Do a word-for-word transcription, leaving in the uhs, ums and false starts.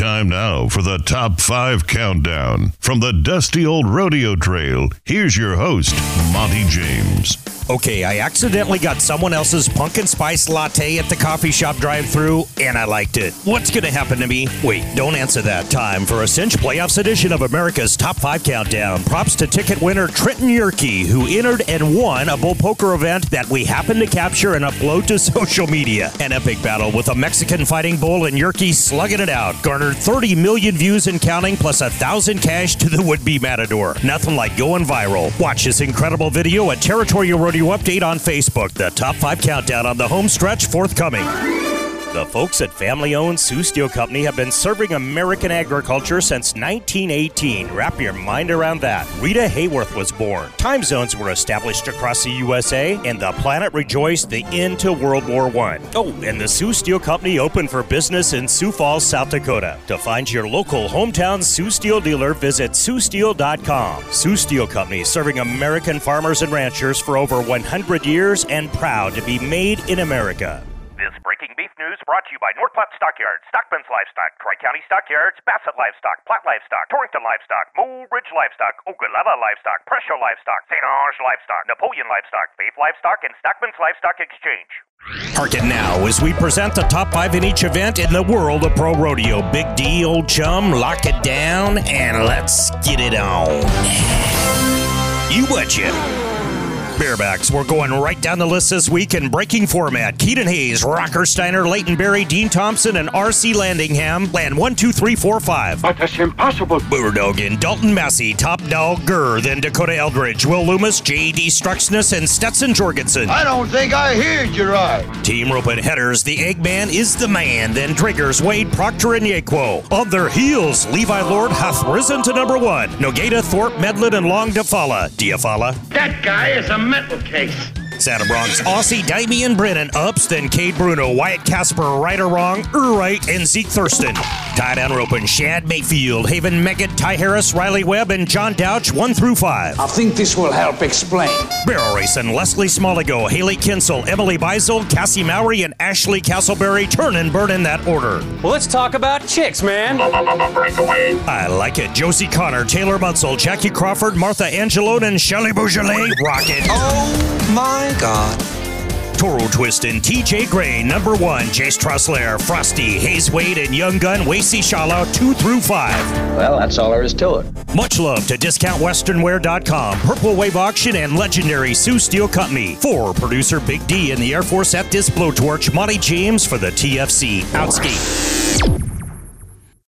Time now for the Top five Countdown. From the dusty old rodeo trail, here's your host, Monty James. Okay, I accidentally got someone else's pumpkin spice latte at the coffee shop drive-thru, and I liked it. What's going to happen to me? Wait, don't answer that. Time for a Cinch Playoffs edition of America's Top five Countdown. Props to ticket winner Trenton Yerke, who entered and won a bull poker event that we happened to capture and upload to social media. An epic battle with a Mexican fighting bull and Yerke slugging it out. Garnered thirty million views and counting, plus a thousand cash to the would-be matador. Nothing like going viral. Watch this incredible video at Territorial Rodeo Update on Facebook. The Top five Countdown on the home stretch forthcoming. The folks at family-owned Sioux Steel Company have been serving American agriculture since nineteen eighteen. Wrap your mind around that. Rita Hayworth was born. Time zones were established across the U S A, and the planet rejoiced the end to World War One. Oh, and the Sioux Steel Company opened for business in Sioux Falls, South Dakota. To find your local hometown Sioux Steel dealer, visit sioux steel dot com. Sioux Steel Company, serving American farmers and ranchers for over one hundred years and proud to be made in America. This breaking beef news brought to you by North Platte Stockyards, Stockman's Livestock, Tri-County Stockyards, Bassett Livestock, Platte Livestock, Torrington Livestock, Moo Ridge Livestock, Ogallala Livestock, Presho Livestock, Saint Ange Livestock, Napoleon Livestock, Faith Livestock, and Stockman's Livestock Exchange. Hearken now as we present the top five in each event in the world of pro rodeo. Big D, old chum, lock it down, and let's get it on. You betcha. Barebacks, we're going right down the list this week in breaking format. Keaton Hayes, Rocker Steiner, Leighton Berry, Dean Thompson, and R C Landingham land one, two, three, four, five. But that's impossible. Boordogan, Dalton Massey, Top Dog Gurr, then Dakota Eldridge, Will Loomis, J D Struxness, and Stetson Jorgensen. I don't think I heard you right. Team rope and headers, the Eggman is the man, then Driggers, Wade, Proctor, and Yaquo. On their heels, Levi Lord hath risen to number one. Nogata, Thorpe, Medlin, and Long Diafala. Diafala. That guy is a mental case. Santa Bronx, Aussie, Damian Brennan, ups, then Cade Bruno, Wyatt Casper, right or wrong, Urright, and Zeke Thurston. Tie down roping, Shad Mayfield, Haven Meggett, Ty Harris, Riley Webb, and John Douch, one through five. I think this will help explain. Barrel racing, Leslie Smoligo, Haley Kinsel, Emily Beisel, Cassie Mowry, and Ashley Castleberry turn and burn in that order. Well, let's talk about chicks, man. I like it. Josie Connor, Taylor Munsell, Jackie Crawford, Martha Angelone, and Shelley Beaujolais rock it. Oh my God. Toro Twist and T J Gray, number one. Jace Trussler, Frosty, Hayes Wade, and Young Gun, Wasey Shala, two through five. Well, that's all there is to it. Much love to discount western wear dot com, Purple Wave Auction, and legendary Sioux Steel Company. For producer Big D in the Air Force at this blowtorch, Monty James for the T F C. Outskate.